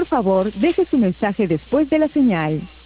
Por favor, deje su mensaje después de la señal.